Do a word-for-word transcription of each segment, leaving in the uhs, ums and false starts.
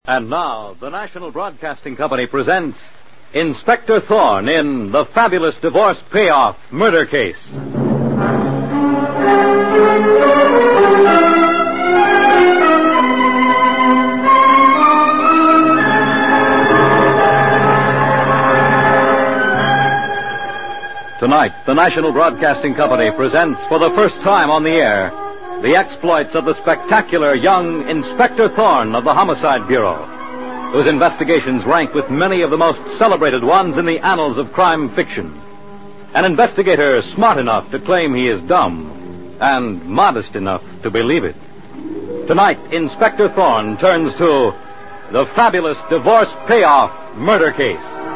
And now, the National Broadcasting Company presents Inspector Thorne in The Fabulous Divorce Payoff Murder Case. Tonight, the National Broadcasting Company presents for the first time on the air the exploits of the spectacular young Inspector Thorne of the Homicide Bureau, whose investigations rank with many of the most celebrated ones in the annals of crime fiction. An investigator smart enough to claim he is dumb and modest enough to believe it. Tonight, Inspector Thorne turns to The Fabulous Divorce Payoff Murder Case.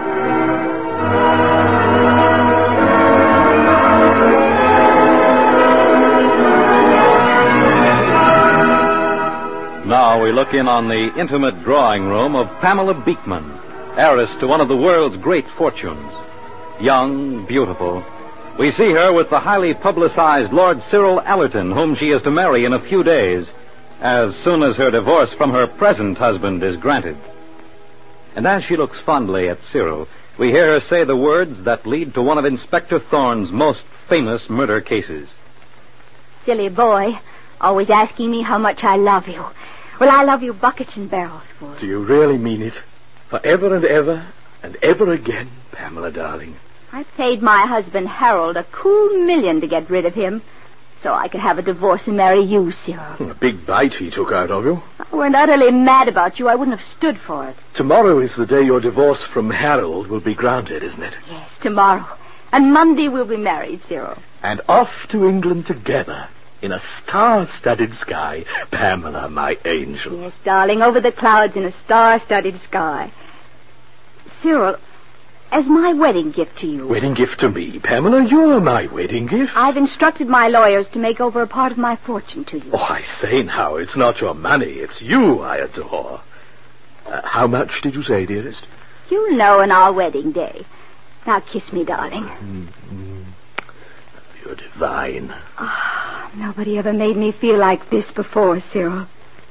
Now we look in on the intimate drawing room of Pamela Beekman, heiress to one of the world's great fortunes. Young, beautiful. We see her with the highly publicized Lord Cyril Allerton, whom she is to marry in a few days, as soon as her divorce from her present husband is granted. And as she looks fondly at Cyril, we hear her say the words that lead to one of Inspector Thorne's most famous murder cases. Silly boy, always asking me how much I love you. Well, I love you buckets and barrels for it. Do you really mean it? Forever and ever and ever again, Pamela, darling? I paid my husband Harold a cool million to get rid of him, so I could have a divorce and marry you, Cyril. A big bite he took out of you. If I weren't utterly mad about you, I wouldn't have stood for it. Tomorrow is the day your divorce from Harold will be granted, isn't it? Yes, tomorrow. And Monday we'll be married, Cyril. And off to England together. In a star-studded sky, Pamela, my angel. Yes, darling, over the clouds in a star-studded sky. Cyril, as my wedding gift to you... Wedding gift to me, Pamela? You're my wedding gift. I've instructed my lawyers to make over a part of my fortune to you. Oh, I say now, it's not your money, it's you I adore. Uh, how much did you say, dearest? You'll know on our wedding day. Now kiss me, darling. Mm-hmm. You're divine. Ah, oh, nobody ever made me feel like this before, Cyril.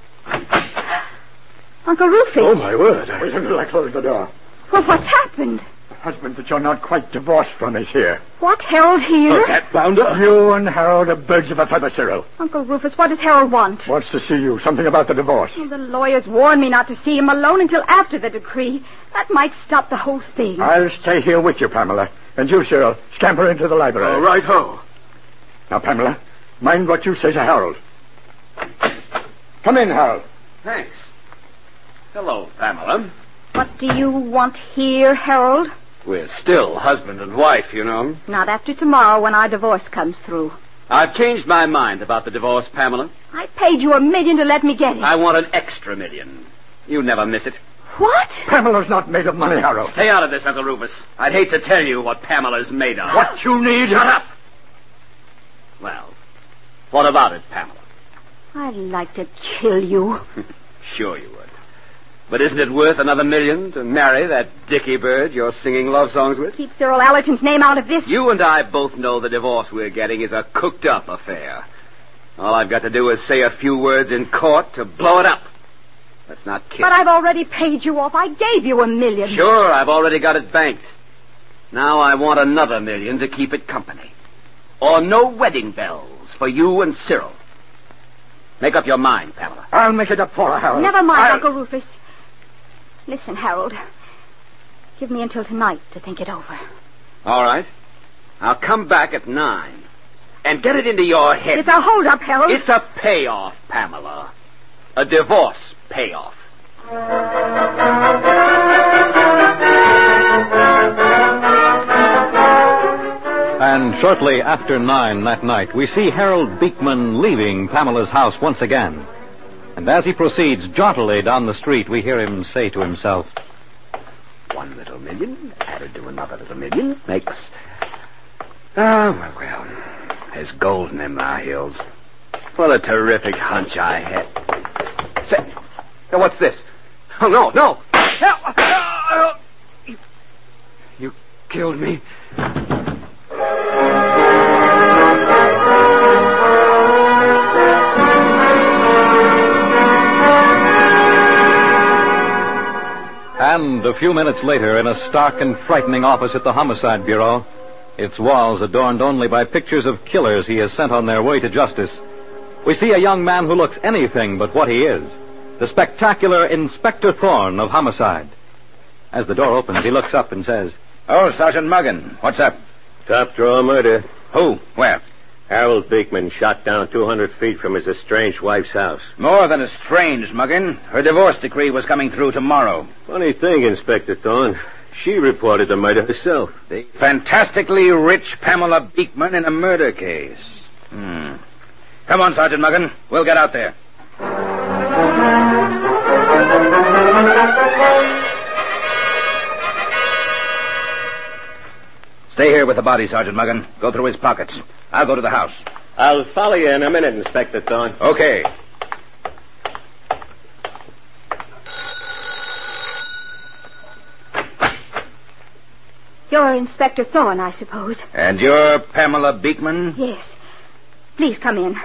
Uncle Rufus. Oh, my word. I... Wait until I close the door. Well, what's happened? The husband that you're not quite divorced from is here. What, Harold here? Oh, that bounder? You and Harold are birds of a feather, Cyril. Uncle Rufus, what does Harold want? Wants to see you. Something about the divorce. Well, the lawyers warned me not to see him alone until after the decree. That might stop the whole thing. I'll stay here with you, Pamela. And you, Cyril, scamper into the library. Oh, right-ho. Now, Pamela, mind what you say to Harold. Come in, Harold. Thanks. Hello, Pamela. What do you want here, Harold? We're still husband and wife, you know. Not after tomorrow when our divorce comes through. I've changed my mind about the divorce, Pamela. I paid you a million to let me get it. I want an extra million. You never miss it. What? Pamela's not made of money, Harold. Stay out of this, Uncle Rufus. I'd hate to tell you what Pamela's made of. What you need... Shut up! Well, what about it, Pamela? I'd like to kill you. Sure you would. But isn't it worth another million to marry that dicky bird you're singing love songs with? Keep Cyril Allerton's name out of this. You and I both know the divorce we're getting is a cooked-up affair. All I've got to do is say a few words in court to blow it up. Let's not kid. But I've already paid you off. I gave you a million. Sure, I've already got it banked. Now I want another million to keep it company. Or no wedding bells for you and Cyril. Make up your mind, Pamela. I'll make it up for her, Harold. Never mind, I'll... Uncle Rufus. Listen, Harold. Give me until tonight to think it over. All right. I'll come back at nine. And get it into your head. It's a hold-up, Harold. It's a payoff, Pamela. A divorce payoff. And shortly after nine that night, we see Harold Beekman leaving Pamela's house once again. And as he proceeds jauntily down the street, we hear him say to himself, One little million added to another little million makes... Oh, well, well. There's gold in them there hills. What a terrific hunch I had. Say, now what's this? Oh, no, no. You, you killed me. And a few minutes later, in a stark and frightening office at the Homicide Bureau, its walls adorned only by pictures of killers he has sent on their way to justice, we see a young man who looks anything but what he is, the spectacular Inspector Thorne of Homicide. As the door opens, he looks up and says, "Oh, Sergeant Muggin, what's up?" Top drawer murder. Who? Where? Harold Beekman shot down two hundred feet from his estranged wife's house. More than estranged, Muggin. Her divorce decree was coming through tomorrow. Funny thing, Inspector Thorne. She reported the murder herself. The fantastically rich Pamela Beekman in a murder case. Hmm. Come on, Sergeant Muggin. We'll get out there. Stay here with the body, Sergeant Muggin. Go through his pockets. I'll go to the house. I'll follow you in a minute, Inspector Thorne. Okay. You're Inspector Thorne, I suppose. And you're Pamela Beekman? Yes. Please come in.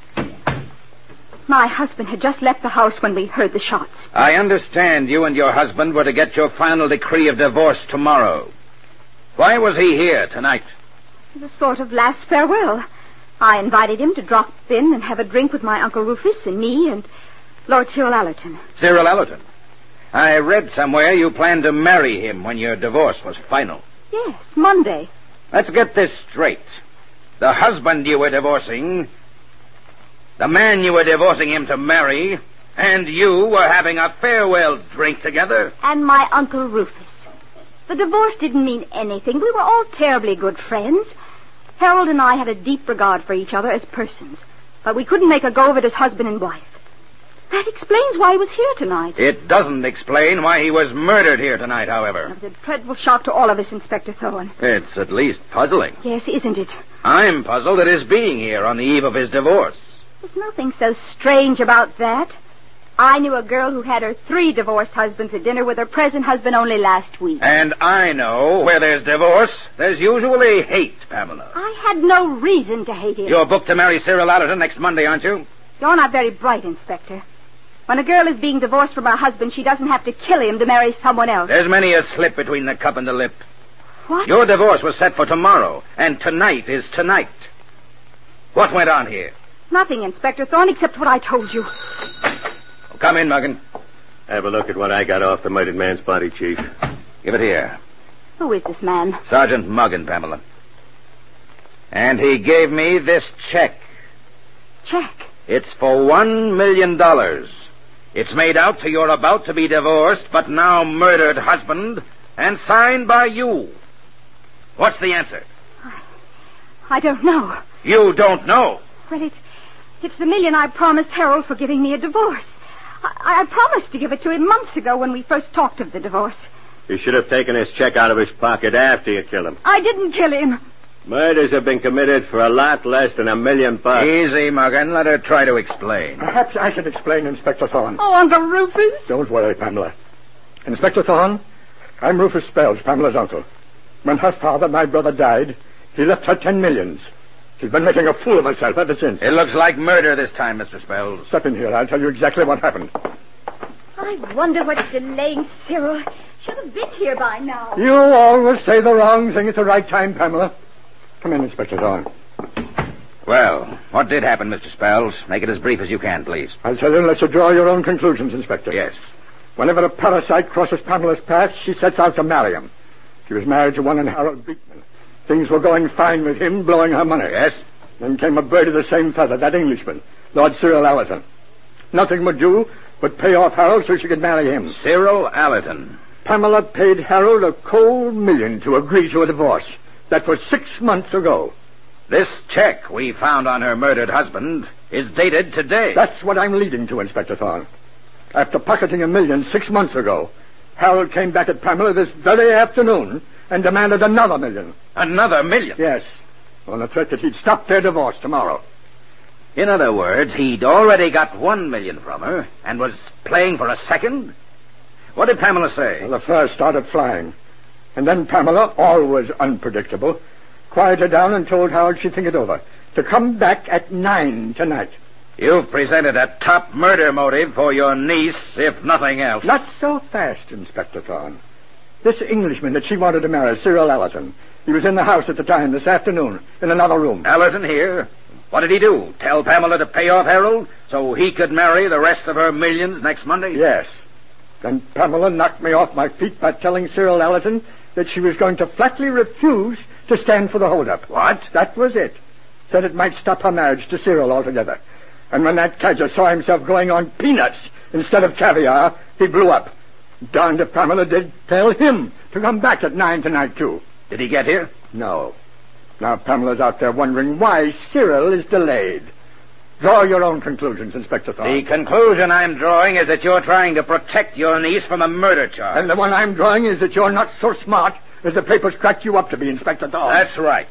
My husband had just left the house when we heard the shots. I understand you and your husband were to get your final decree of divorce tomorrow. Why was he here tonight? It was a sort of last farewell. I invited him to drop in and have a drink with my Uncle Rufus and me and Lord Cyril Allerton. Cyril Allerton? I read somewhere you planned to marry him when your divorce was final. Yes, Monday. Let's get this straight. The husband you were divorcing, the man you were divorcing him to marry, and you were having a farewell drink together? And my Uncle Rufus. The divorce didn't mean anything. We were all terribly good friends. Harold and I had a deep regard for each other as persons, but we couldn't make a go of it as husband and wife. That explains why he was here tonight. It doesn't explain why he was murdered here tonight, however. It was a dreadful shock to all of us, Inspector Thorne. It's at least puzzling. Yes, isn't it? I'm puzzled at his being here on the eve of his divorce. There's nothing so strange about that. I knew a girl who had her three divorced husbands at dinner with her present husband only last week. And I know where there's divorce, there's usually hate, Pamela. I had no reason to hate him. You're booked to marry Cyril Allerton next Monday, aren't you? You're not very bright, Inspector. When a girl is being divorced from her husband, she doesn't have to kill him to marry someone else. There's many a slip between the cup and the lip. What? Your divorce was set for tomorrow, and tonight is tonight. What went on here? Nothing, Inspector Thorne, except what I told you. Come in, Muggin. Have a look at what I got off the murdered man's body, Chief. Give it here. Who is this man? Sergeant Muggin, Pamela. And he gave me this check. Check? It's for one million dollars. It's made out to your about-to-be-divorced but now murdered husband and signed by you. What's the answer? I, I don't know. You don't know? Well, it's, it's the million I promised Harold for giving me a divorce. I, I promised to give it to him months ago when we first talked of the divorce. You should have taken his check out of his pocket after you killed him. I didn't kill him. Murders have been committed for a lot less than a million bucks. Easy, Muggin. Let her try to explain. Perhaps I should explain, Inspector Thorne. Oh, Uncle Rufus. Don't worry, Pamela. Inspector Thorne, I'm Rufus Spells, Pamela's uncle. When her father, my brother, died, he left her ten millions. She's been making a fool of herself ever since. It looks like murder this time, Mister Spells. Step in here. I'll tell you exactly what happened. I wonder what's delaying Cyril. Should have been here by now. You always say the wrong thing at the right time, Pamela. Come in, Inspector Thorne. Well, what did happen, Mister Spells? Make it as brief as you can, please. I'll tell you and let you draw your own conclusions, Inspector. Yes. Whenever a parasite crosses Pamela's path, she sets out to marry him. She was married to one in Harold Beekman. Things were going fine with him, blowing her money. Yes? Then came a bird of the same feather, that Englishman, Lord Cyril Allerton. Nothing would do but pay off Harold so she could marry him. Cyril Allerton. Pamela paid Harold a cold million to agree to a divorce. That was six months ago. This check we found on her murdered husband is dated today. That's what I'm leading to, Inspector Thorne. After pocketing a million six months ago, Harold came back at Pamela this very afternoon and demanded another million. Another million? Yes, on the threat that he'd stop their divorce tomorrow. In other words, he'd already got one million from her and was playing for a second? What did Pamela say? Well, the first started flying. And then Pamela, always unpredictable, quieted down and told Harold she'd think it over. To come back at nine tonight. You've presented a top murder motive for your niece, if nothing else. Not so fast, Inspector Thorne. This Englishman that she wanted to marry, Cyril Allerton, he was in the house at the time this afternoon, in another room. Allerton here? What did he do? Tell Pamela to pay off Harold so he could marry the rest of her millions next Monday? Yes. Then Pamela knocked me off my feet by telling Cyril Allerton that she was going to flatly refuse to stand for the holdup. What? That was it. Said it might stop her marriage to Cyril altogether. And when that cadger saw himself going on peanuts instead of caviar, he blew up. Darned if Pamela did tell him to come back at nine tonight, too. Did he get here? No. Now Pamela's out there wondering why Cyril is delayed. Draw your own conclusions, Inspector Thorne. The conclusion I'm drawing is that you're trying to protect your niece from a murder charge. And the one I'm drawing is that you're not so smart as the papers cracked you up to be, Inspector Thorne. That's right.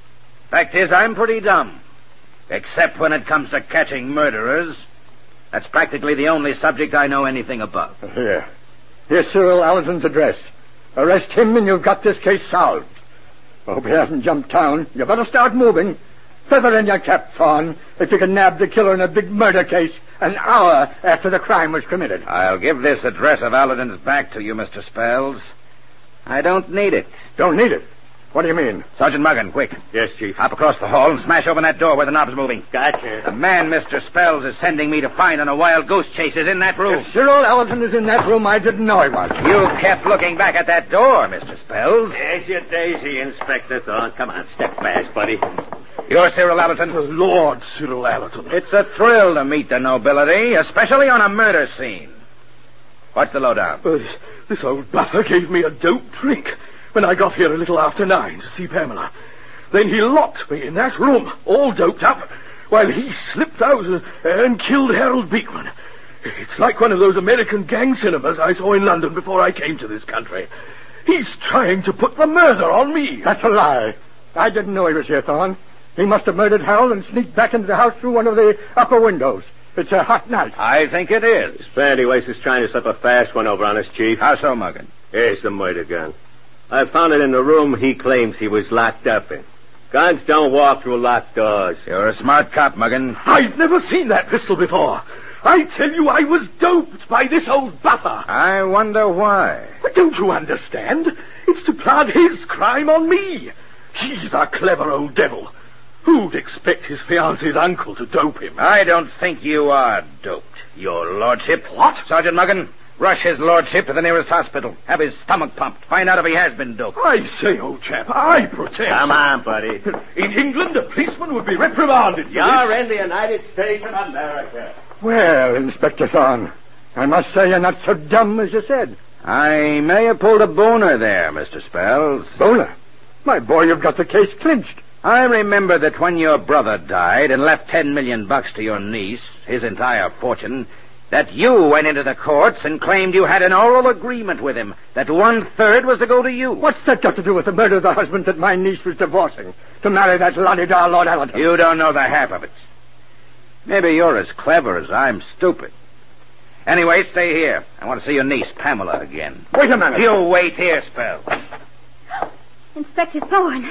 Fact is, I'm pretty dumb. Except when it comes to catching murderers. That's practically the only subject I know anything about. Here. Here's Cyril Allerton's address. Arrest him and you've got this case solved. I hope he hasn't jumped town. You better start moving. Feather in your cap, Thorne, if you can nab the killer in a big murder case an hour after the crime was committed. I'll give this address of Allerton's back to you, Mister Spells. I don't need it. Don't need it? What do you mean? Sergeant Muggan, quick. Yes, Chief. Hop across the hall and smash open that door where the knob's moving. Gotcha. The man Mister Spells is sending me to find on a wild goose chase is in that room. If Cyril Allerton is in that room, I didn't know he was. You kept looking back at that door, Mister Spells. There's your daisy, Inspector Thorne. Come on, step fast, buddy. You're Cyril Allerton? Lord Cyril Allerton. It's a thrill to meet the nobility, especially on a murder scene. What's the lowdown? Uh, this old buffer gave me a dope drink when I got here a little after nine to see Pamela. Then he locked me in that room, all doped up, while he slipped out uh, and killed Harold Beekman. It's like one of those American gang cinemas I saw in London before I came to this country. He's trying to put the murder on me. That's a lie. I didn't know he was here, Thorne. He must have murdered Harold and sneaked back into the house through one of the upper windows. It's a hot night. I think it is. This Bandyways is trying to slip a fast one over on us, Chief. How so, Muggan? Here's the murder gun. I found it in the room he claims he was locked up in. Guns don't walk through locked doors. You're a smart cop, Muggan. I've never seen that pistol before. I tell you, I was doped by this old buffer. I wonder why. But don't you understand? It's to plant his crime on me. He's a clever old devil. Who'd expect his fiancé's uncle to dope him? I don't think you are doped, your lordship. What? Sergeant Muggan, rush his lordship to the nearest hospital. Have his stomach pumped. Find out if he has been doped. I say, old chap, I protest. Come on, buddy. In England, a policeman would be reprimanded for You're this. in the United States of America. Well, Inspector Thorne, I must say you're not so dumb as you said. I may have pulled a boner there, Mister Spells. Boner? My boy, you've got the case clinched. I remember that when your brother died and left ten million bucks to your niece, his entire fortune, that you went into the courts and claimed you had an oral agreement with him, that one-third was to go to you. What's that got to do with the murder of the husband that my niece was divorcing to marry that la-di-da Lord Allerton? You don't know the half of it. Maybe you're as clever as I'm stupid. Anyway, stay here. I want to see your niece, Pamela, again. Wait a minute. You wait here, Spells. Inspector Thorne,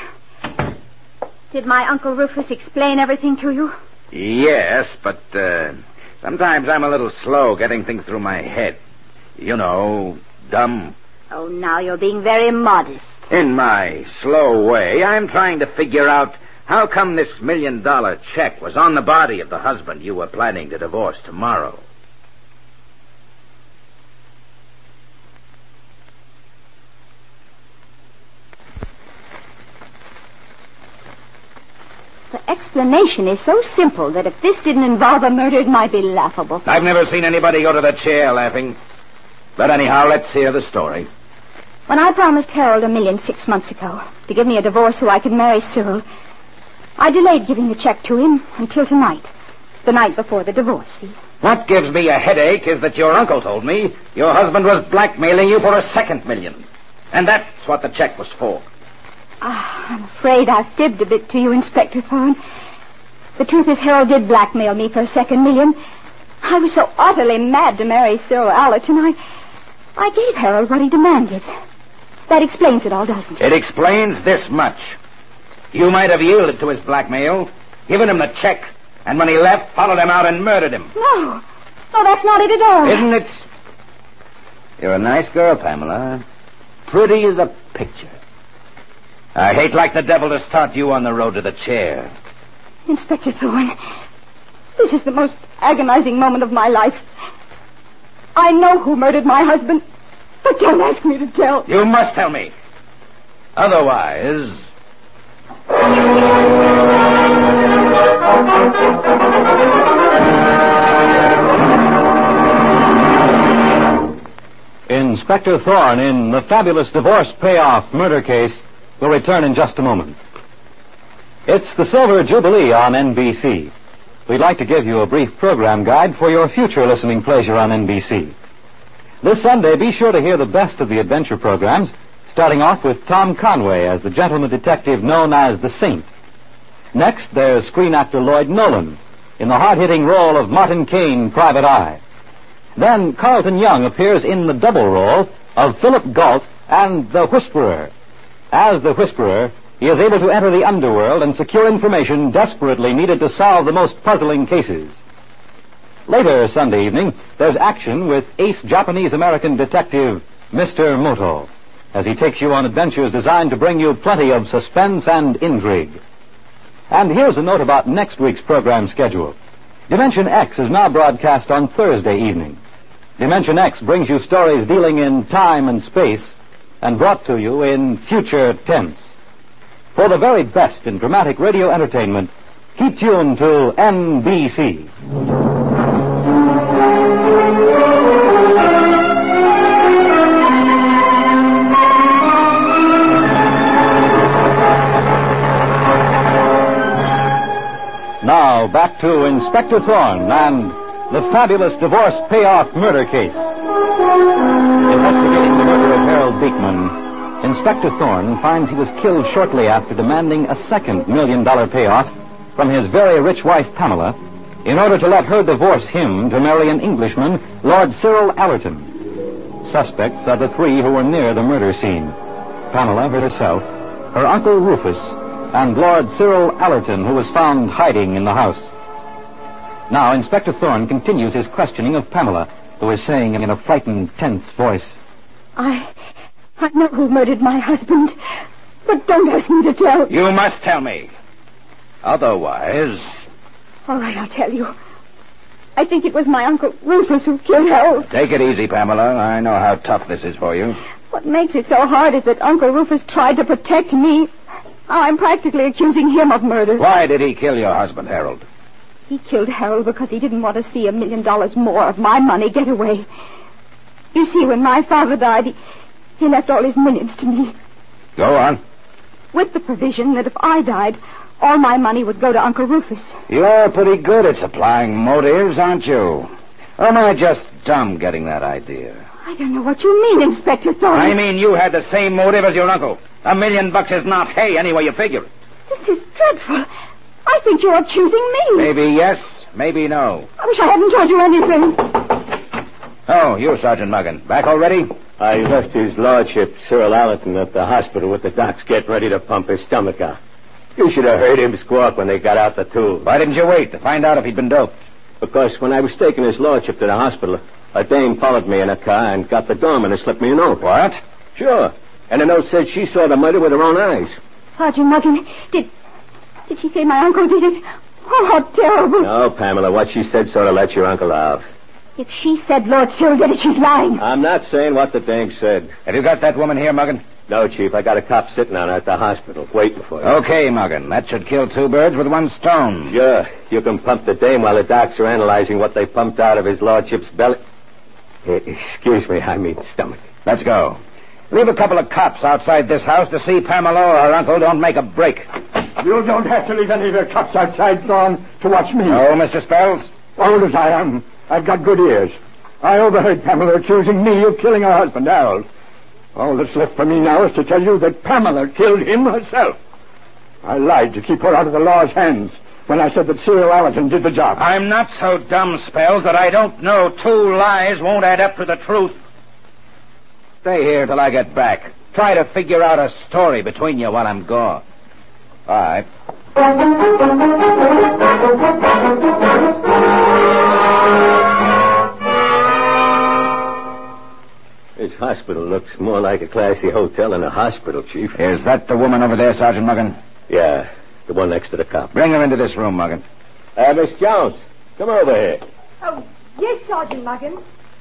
did my Uncle Rufus explain everything to you? Yes, but uh, sometimes I'm a little slow getting things through my head. You know, dumb. Oh, now you're being very modest. In my slow way, I'm trying to figure out how come this million-dollar check was on the body of the husband you were planning to divorce tomorrow. The explanation is so simple that if this didn't involve a murder, it might be laughable. I've never seen anybody go to the chair laughing. But anyhow, let's hear the story. When I promised Harold a million six months ago to give me a divorce so I could marry Cyril, I delayed giving the check to him until tonight, the night before the divorce, see? What gives me a headache is that your uncle told me your husband was blackmailing you for a second million. And that's what the check was for. Ah, I'm afraid I've fibbed a bit to you, Inspector Thorne. The truth is Harold did blackmail me for a second million. I was so utterly mad to marry Cyril Allerton, I, I gave Harold what he demanded. That explains it all, doesn't it? It explains this much. You might have yielded to his blackmail, given him the check, And when he left, followed him out and murdered him. No. No, that's not it at all. Isn't it? You're a nice girl, Pamela. Pretty as a picture. I hate like the devil to start you on the road to the chair. Inspector Thorne, this is the most agonizing moment of my life. I know who murdered my husband, but don't ask me to tell. You must tell me. Otherwise... Inspector Thorne in The Fabulous Divorce Payoff Murder Case will return in just a moment. It's the Silver Jubilee on N B C. We'd like to give you a brief program guide for your future listening pleasure on N B C. This Sunday, be sure to hear the best of the adventure programs, starting off with Tom Conway as the gentleman detective known as the Saint. Next, there's screen actor Lloyd Nolan in the hard-hitting role of Martin Kane, Private Eye. Then Carlton Young appears in the double role of Philip Galt and the Whisperer. As the Whisperer, he is able to enter the underworld and secure information desperately needed to solve the most puzzling cases. Later Sunday evening, there's action with ace Japanese-American detective Mister Moto, as he takes you on adventures designed to bring you plenty of suspense and intrigue. And here's a note about next week's program schedule. Dimension X is now broadcast on Thursday evening. Dimension X brings you stories dealing in time and space and brought to you in future tense. For the very best in dramatic radio entertainment, keep tuned to N B C. Now, back to Inspector Thorne and The Fabulous Divorce Payoff Murder Case. Investigating the murder of Harold Beekman, Inspector Thorne finds he was killed shortly after demanding a second million-dollar payoff from his very rich wife, Pamela, in order to let her divorce him to marry an Englishman, Lord Cyril Allerton. Suspects are the three who were near the murder scene: Pamela herself, her Uncle Rufus, and Lord Cyril Allerton, who was found hiding in the house. Now, Inspector Thorne continues his questioning of Pamela, who is saying in a frightened, tense voice, I... I know who murdered my husband, but don't ask me to tell. You must tell me. Otherwise... All right, I'll tell you. I think it was my Uncle Rufus who killed Harold. Take it easy, Pamela. I know how tough this is for you. What makes it so hard is that Uncle Rufus tried to protect me. I'm practically accusing him of murder. Why did he kill your husband, Harold? He killed Harold because he didn't want to see a million dollars more of my money get away. You see, when my father died, he, he left all his millions to me. Go on. With the provision that if I died, all my money would go to Uncle Rufus. You're pretty good at supplying motives, aren't you? Or am I just dumb getting that idea? I don't know what you mean, Inspector Thorne. I mean you had the same motive as your uncle. A million bucks is not hay any way you figure it. This is dreadful. I think you're accusing me. Maybe yes, maybe no. I wish I hadn't told you anything. Oh, you, Sergeant Muggin. Back already? I left his lordship, Cyril Allerton, at the hospital with the docs getting ready to pump his stomach out. You should have heard him squawk when they got out the tools. Why didn't you wait to find out if he'd been doped? Because when I was taking his lordship to the hospital, a dame followed me in a car and got the doorman to slip me a note. What? Sure. And the note said she saw the murder with her own eyes. Sergeant Muggin, did... Did she say my uncle did it? Oh, how terrible. No, Pamela, what she said sort of let your uncle out. If she said Lord Cyril did it, she's lying. I'm not saying what the dame said. Have you got that woman here, Muggin? No, Chief. I got a cop sitting on her at the hospital, waiting for you. Okay, Muggin. That should kill two birds with one stone. Sure. You can pump the dame while the docs are analyzing what they pumped out of his lordship's belly. Excuse me, I mean stomach. Let's go. Leave a couple of cops outside this house to see Pamela or her uncle don't make a break. You don't have to leave any of your cops outside, Thorne, to watch me. Oh, Mister Spells? Old as I am, I've got good ears. I overheard Pamela accusing me of killing her husband, Harold. All that's left for me now is to tell you that Pamela killed him herself. I lied to keep her out of the law's hands when I said that Cyril Allerton did the job. I'm not so dumb, Spells, that I don't know two lies won't add up to the truth. Stay here till I get back. Try to figure out a story between you while I'm gone. All right. This hospital looks more like a classy hotel than a hospital, Chief. Is that the woman over there, Sergeant Muggan? Yeah, the one next to the cop. Bring her into this room, Muggan. Uh, Miss Jones, come over here. Oh, yes, Sergeant Muggan.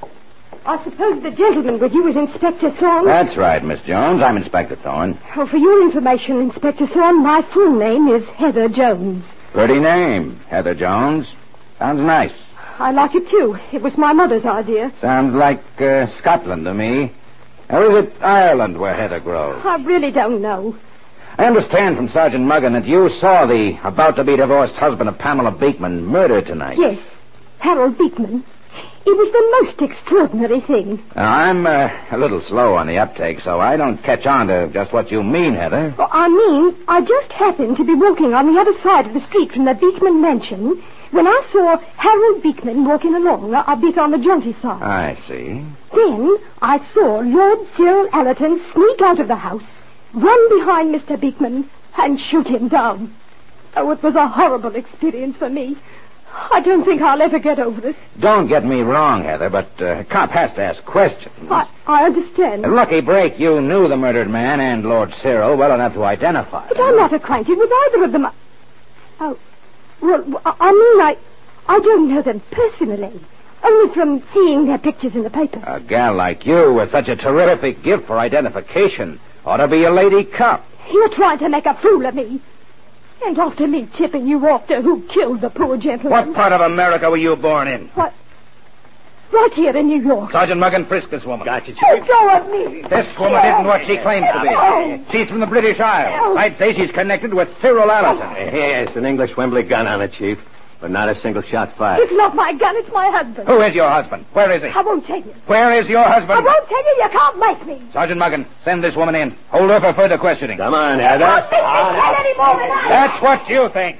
I suppose the gentleman with you is Inspector Thorne? That's right, Miss Jones. I'm Inspector Thorne. Oh, for your information, Inspector Thorne, my full name is Heather Jones. Pretty name, Heather Jones. Sounds nice. I like it, too. It was my mother's idea. Sounds like uh, Scotland to me. Or is it Ireland where Heather grows? I really don't know. I understand from Sergeant Muggan that you saw the about-to-be-divorced husband of Pamela Beekman murdered tonight. Yes, Harold Beekman. It was the most extraordinary thing. Now, I'm uh, a little slow on the uptake, so I don't catch on to just what you mean, Heather. Well, I mean, I just happened to be walking on the other side of the street from the Beekman mansion when I saw Harold Beekman walking along a bit on the jaunty side. I see. Then I saw Lord Cyril Allerton sneak out of the house, run behind Mister Beekman, and shoot him down. Oh, it was a horrible experience for me. I don't think I'll ever get over it. Don't get me wrong, Heather, but uh, a cop has to ask questions. I, I understand. A lucky break, you knew the murdered man and Lord Cyril well enough to identify But them. I'm not acquainted with either of them. Oh, well, I mean, I, I don't know them personally. Only from seeing their pictures in the papers. A gal like you with such a terrific gift for identification ought to be a lady cop. You're trying to make a fool of me. And after me tipping you off to who killed the poor gentleman. What part of America were you born in? What? Right here in New York. Sergeant Muggan, frisk this woman. Gotcha, Chief. Oh, go at me. This woman isn't what she claims to Oh. be. She's from the British Isles. I'd say she's connected with Cyril Allerton. Yes, an English Wembley gun on it, Chief. But not a single shot fired. It's not my gun, it's my husband. Who is your husband? Where is he? I won't tell you. Where is your I husband? won't tell you. You can't make me. Sergeant Muggan, send this woman in. Hold her for further questioning. Come on, You Heather. can't make me tell any more than I... That's what you think.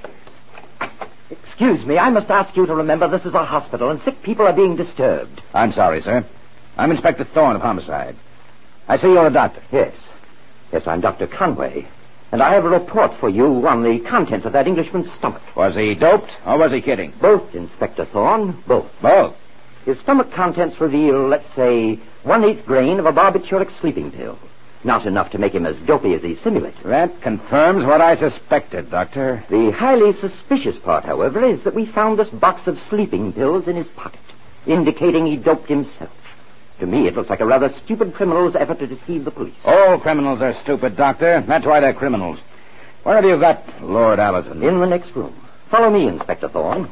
Excuse me, I must ask you to remember this is a hospital and sick people are being disturbed. I'm sorry, sir. I'm Inspector Thorne of Homicide. I see you're a doctor. Yes. Yes, I'm Doctor Conway. And I have a report for you on the contents of that Englishman's stomach. Was he doped or was he kidding? Both, Inspector Thorne, both. Both. His stomach contents reveal, let's say, one-eighth grain of a barbituric sleeping pill. Not enough to make him as dopey as he simulated. That confirms what I suspected, Doctor. The highly suspicious part, however, is that we found this box of sleeping pills in his pocket, indicating he doped himself. To me, it looks like a rather stupid criminal's effort to deceive the police. All criminals are stupid, Doctor. That's why they're criminals. Where have you got Lord Allerton? In the next room. Follow me, Inspector Thorne.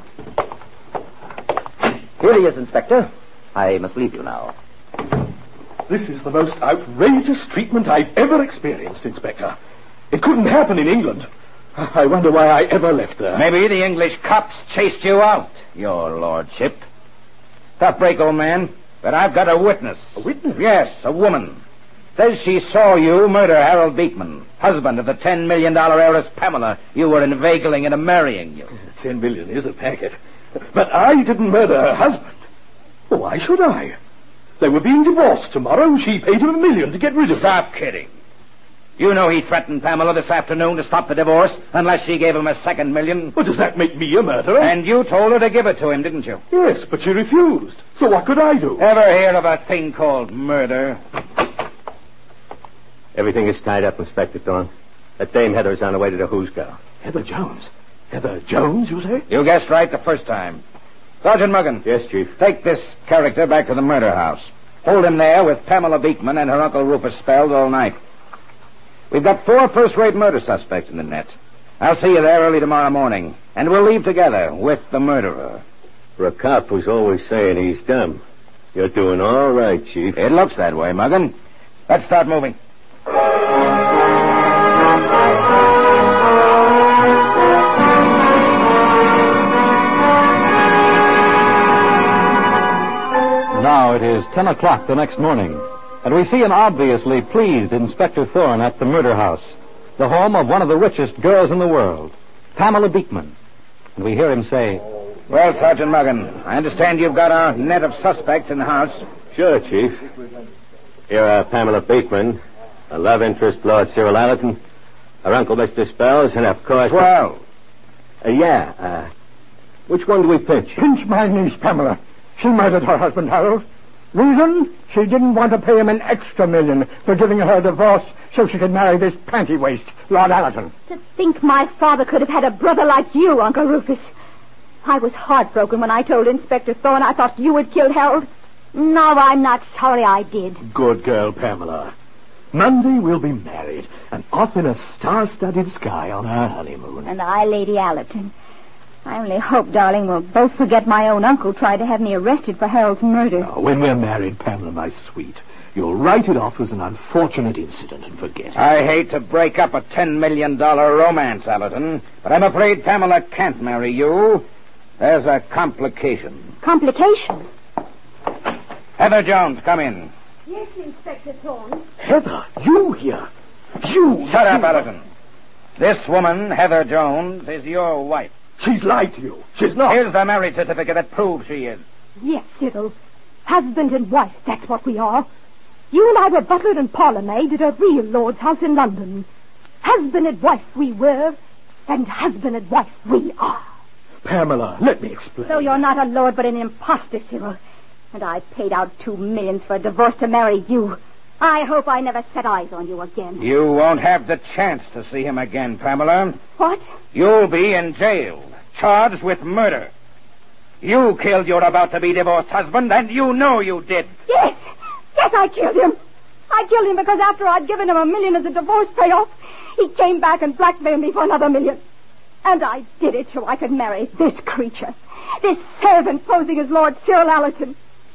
Here he is, Inspector. I must leave you now. This is the most outrageous treatment I've ever experienced, Inspector. It couldn't happen in England. I wonder why I ever left there. Maybe the English cops chased you out, your lordship. Tough break, old man. But I've got a witness. A witness? Yes, a woman. Says she saw you murder Harold Beekman, husband of the ten million dollar heiress Pamela you were inveigling into marrying you. Ten million is a packet. But I didn't murder her husband. Oh, why should I? They were being divorced tomorrow. She paid him a million to get rid of him. Stop kidding. You know he threatened Pamela this afternoon to stop the divorce unless she gave him a second million. Well, does that make me a murderer? And you told her to give it to him, didn't you? Yes, but she refused. So what could I do? Ever hear of a thing called murder? Everything is tied up, Inspector Thorne. That dame Heather's on her way to the Hoosgow. Heather Jones. Heather Jones, you say? You guessed right the first time. Sergeant Muggan. Yes, Chief. Take this character back to the murder house. Hold him there with Pamela Beekman and her Uncle Rufus Spells all night. We've got four first-rate murder suspects in the net. I'll see you there early tomorrow morning, and we'll leave together with the murderer. For a cop who's always saying he's dumb, you're doing all right, Chief. It looks that way, Muggan. Let's start moving. Now it is ten o'clock the next morning, and we see an obviously pleased Inspector Thorne at the murder house, the home of one of the richest girls in the world, Pamela Beekman. And we hear him say, Well, Sergeant Muggan, I understand you've got a net of suspects in the house. Sure, Chief. Here are Pamela Beekman, a love interest, Lord Cyril Allerton, her uncle, Mister Spells, and, of course... Well, Uh, yeah, uh, which one do we pinch? Pinch my niece, Pamela. She murdered her husband, Harold. Reason? She didn't want to pay him an extra million for giving her a divorce so she could marry this panty waste, Lord Allerton. To think my father could have had a brother like you, Uncle Rufus. I was heartbroken when I told Inspector Thorne I thought you had killed Harold. No, I'm not sorry I did. Good girl, Pamela. Monday we'll be married and off in a star-studded sky on our honeymoon. And I, Lady Allerton. I only hope, darling, we'll both forget my own uncle tried to have me arrested for Harold's murder. Now, when we're married, Pamela, my sweet, you'll write it off as an unfortunate incident and forget it. I hate to break up a ten million dollar romance, Allerton, but I'm afraid Pamela can't marry you. There's a complication. Complication? Heather Jones, come in. Yes, Inspector Thorne. Heather, you here? You... Shut up, Allerton. This woman, Heather Jones, is your wife. She's lied to you. She's not. Here's the marriage certificate that proves she is. Yes, Cyril. Husband and wife, that's what we are. You and I were butler and parlour maid at a real lord's house in London. Husband and wife we were, and husband and wife we are. Pamela, let me explain. So you're not a lord, but an impostor, Cyril. And I paid out two millions for a divorce to marry you. I hope I never set eyes on you again. You won't have the chance to see him again, Pamela. What? You'll be in jail, charged with murder. You killed your about-to-be-divorced husband, and you know you did. Yes! Yes, I killed him. I killed him because after I'd given him a million as a divorce payoff, he came back and blackmailed me for another million. And I did it so I could marry this creature, this servant posing as Lord Cyril Allerton.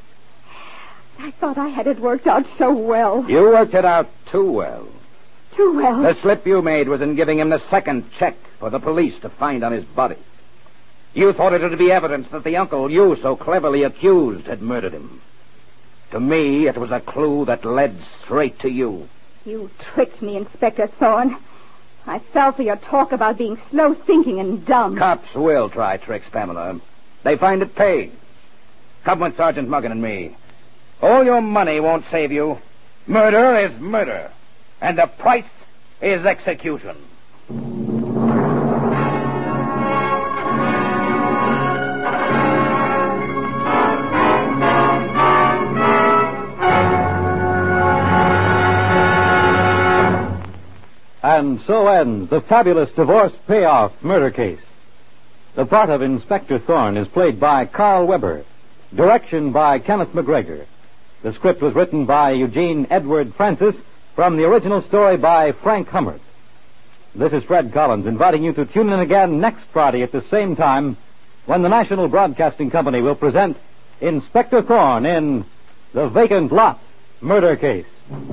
I thought I had it worked out so well. You worked it out too well. Too well? The slip you made was in giving him the second check for the police to find on his body. You thought it would be evidence that the uncle you so cleverly accused had murdered him. To me, it was a clue that led straight to you. You tricked me, Inspector Thorne. I fell for your talk about being slow-thinking and dumb. Cops will try tricks, Pamela. They find it pays. Come with Sergeant Muggin and me. All your money won't save you. Murder is murder. And the price is execution. And so ends the fabulous divorce payoff murder case. The part of Inspector Thorne is played by Carl Weber. Direction by Kenneth McGregor. The script was written by Eugene Edward Francis from the original story by Frank Hummert. This is Fred Collins inviting you to tune in again next Friday at the same time when the National Broadcasting Company will present Inspector Thorne in The Vacant Lot Murder Case.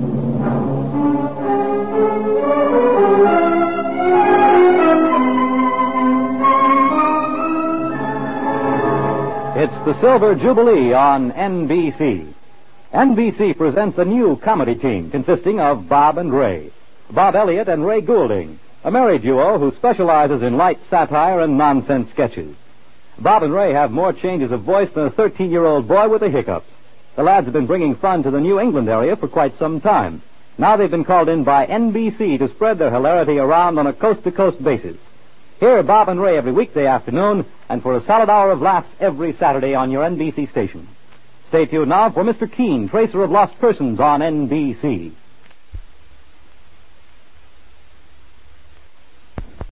It's the Silver Jubilee on N B C. N B C presents a new comedy team consisting of Bob and Ray. Bob Elliott and Ray Goulding, a married duo who specializes in light satire and nonsense sketches. Bob and Ray have more changes of voice than a thirteen-year-old boy with the hiccups. The lads have been bringing fun to the New England area for quite some time. Now they've been called in by N B C to spread their hilarity around on a coast-to-coast basis. Hear Bob and Ray every weekday afternoon, and for a solid hour of laughs every Saturday on your N B C station. Stay tuned now for Mister Keene, Tracer of Lost Persons on N B C.